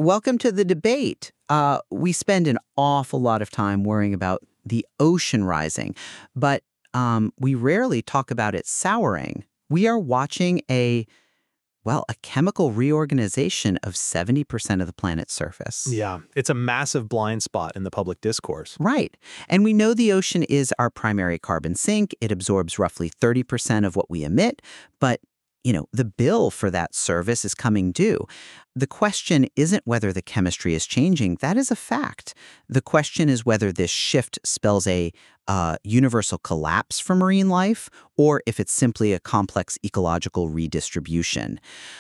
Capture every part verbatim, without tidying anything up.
Welcome to the debate. Uh, we spend an awful lot of time worrying about the ocean rising, but um, we rarely talk about it souring. We are watching a, well, a chemical reorganization of seventy percent of the planet's surface. Yeah, it's a massive blind spot in the public discourse. Right. And we know the ocean is our primary carbon sink. It absorbs roughly thirty percent of what we emit, but you know, the bill for that service is coming due. The question isn't whether the chemistry is changing. That is a fact. The question is whether this shift spells a uh, universal collapse for marine life or if it's simply a complex ecological redistribution.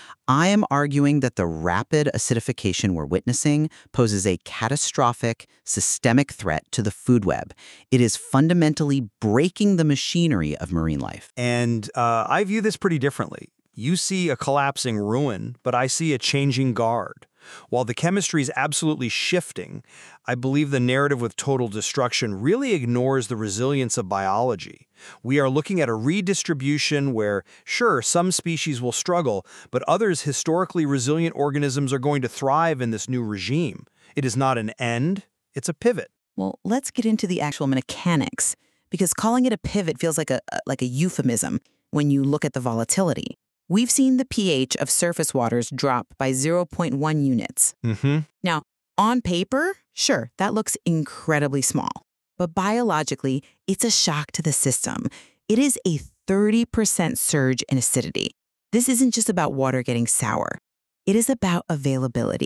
I am arguing that the rapid acidification we're witnessing poses a catastrophic, systemic threat to the food web. It is fundamentally breaking the machinery of marine life. And uh, I view this pretty differently. You see a collapsing ruin, but I see a changing guard. While the chemistry is absolutely shifting, I believe the narrative with total destruction really ignores the resilience of biology. We are looking at a redistribution where, sure, some species will struggle, but others historically resilient organisms are going to thrive in this new regime. It is not an end, it's a pivot. Well, let's get into the actual mechanics, because calling it a pivot feels like a like a euphemism when you look at the volatility. We've seen the pH of surface waters drop by zero point one units. Mm-hmm. Now, on paper, sure, that looks incredibly small. But biologically, it's a shock to the system. It is a thirty percent surge in acidity. This isn't just about water getting sour. It is about availability.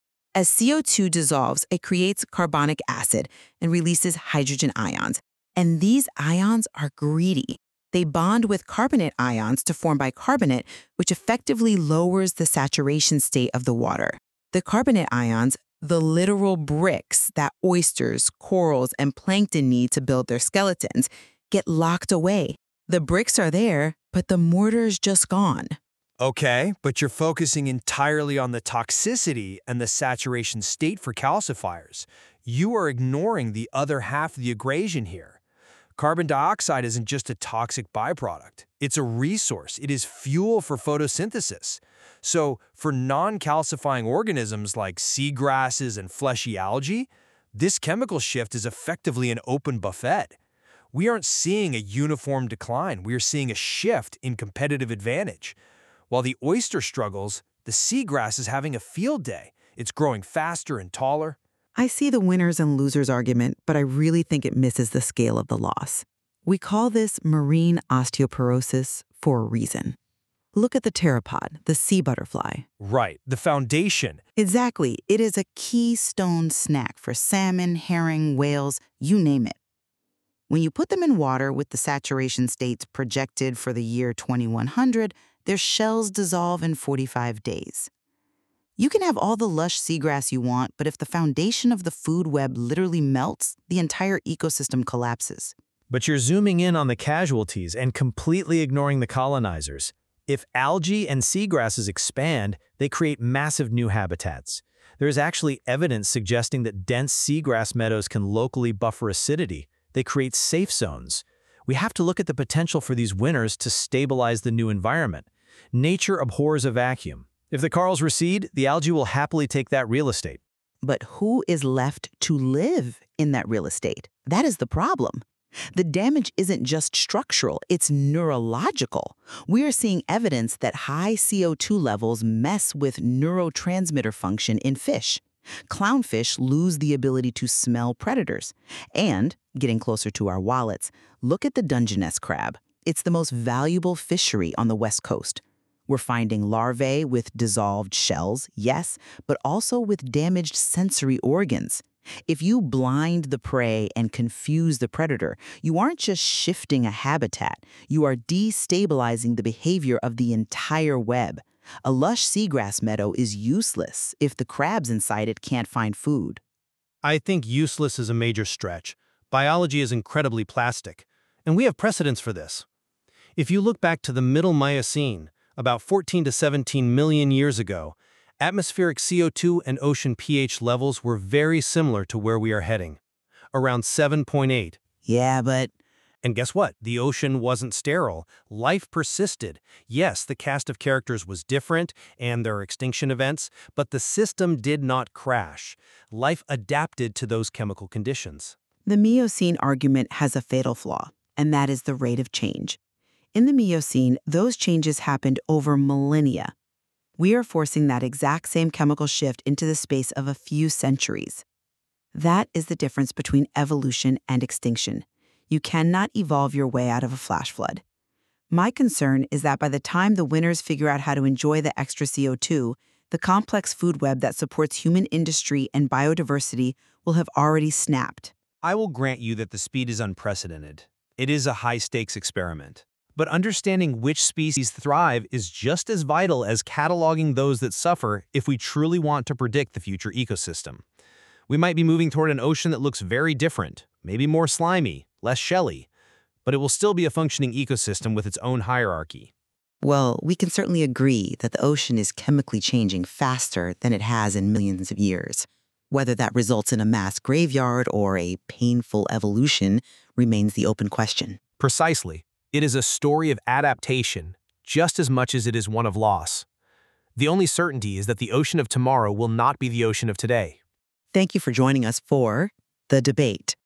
As C O two dissolves, it creates carbonic acid and releases hydrogen ions. And these ions are greedy. They bond with carbonate ions to form bicarbonate, which effectively lowers the saturation state of the water. The carbonate ions, the literal bricks that oysters, corals, and plankton need to build their skeletons, get locked away. The bricks are there, but the mortar's just gone. Okay, but you're focusing entirely on the toxicity and the saturation state for calcifiers. You are ignoring the other half of the equation here. Carbon dioxide isn't just a toxic byproduct. It's a resource. It is fuel for photosynthesis. So for non-calcifying organisms like seagrasses and fleshy algae, this chemical shift is effectively an open buffet. We aren't seeing a uniform decline. We are seeing a shift in competitive advantage. While the oyster struggles, the seagrass is having a field day. It's growing faster and taller. I see the winners and losers argument, but I really think it misses the scale of the loss. We call this marine osteoporosis for a reason. Look at the pteropod, the sea butterfly. Right, the foundation. Exactly. It is a keystone snack for salmon, herring, whales, you name it. When you put them in water with the saturation states projected for the year twenty-one hundred, their shells dissolve in forty-five days. You can have all the lush seagrass you want, but if the foundation of the food web literally melts, the entire ecosystem collapses. But you're zooming in on the casualties and completely ignoring the colonizers. If algae and seagrasses expand, they create massive new habitats. There is actually evidence suggesting that dense seagrass meadows can locally buffer acidity. They create safe zones. We have to look at the potential for these winners to stabilize the new environment. Nature abhors a vacuum. If the corals recede, the algae will happily take that real estate. But who is left to live in that real estate? That is the problem. The damage isn't just structural, it's neurological. We are seeing evidence that high C O two levels mess with neurotransmitter function in fish. Clownfish lose the ability to smell predators. And, getting closer to our wallets, look at the Dungeness crab. It's the most valuable fishery on the West Coast. We're finding larvae with dissolved shells, yes, but also with damaged sensory organs. If you blind the prey and confuse the predator, you aren't just shifting a habitat, you are destabilizing the behavior of the entire web. A lush seagrass meadow is useless if the crabs inside it can't find food. I think useless is a major stretch. Biology is incredibly plastic, and we have precedents for this. If you look back to the Middle Miocene, about fourteen to seventeen million years ago, atmospheric C O two and ocean pH levels were very similar to where we are heading, around seven point eight. Yeah, but... And guess what? The ocean wasn't sterile. Life persisted. Yes, the cast of characters was different, and there are extinction events, but the system did not crash. Life adapted to those chemical conditions. The Miocene argument has a fatal flaw, and that is the rate of change. In the Miocene, those changes happened over millennia. We are forcing that exact same chemical shift into the space of a few centuries. That is the difference between evolution and extinction. You cannot evolve your way out of a flash flood. My concern is that by the time the winners figure out how to enjoy the extra C O two, the complex food web that supports human industry and biodiversity will have already snapped. I will grant you that the speed is unprecedented. It is a high-stakes experiment. But understanding which species thrive is just as vital as cataloging those that suffer if we truly want to predict the future ecosystem. We might be moving toward an ocean that looks very different, maybe more slimy, less shelly, but it will still be a functioning ecosystem with its own hierarchy. Well, we can certainly agree that the ocean is chemically changing faster than it has in millions of years. Whether that results in a mass graveyard or a painful evolution remains the open question. Precisely. It is a story of adaptation, just as much as it is one of loss. The only certainty is that the ocean of tomorrow will not be the ocean of today. Thank you for joining us for The Debate.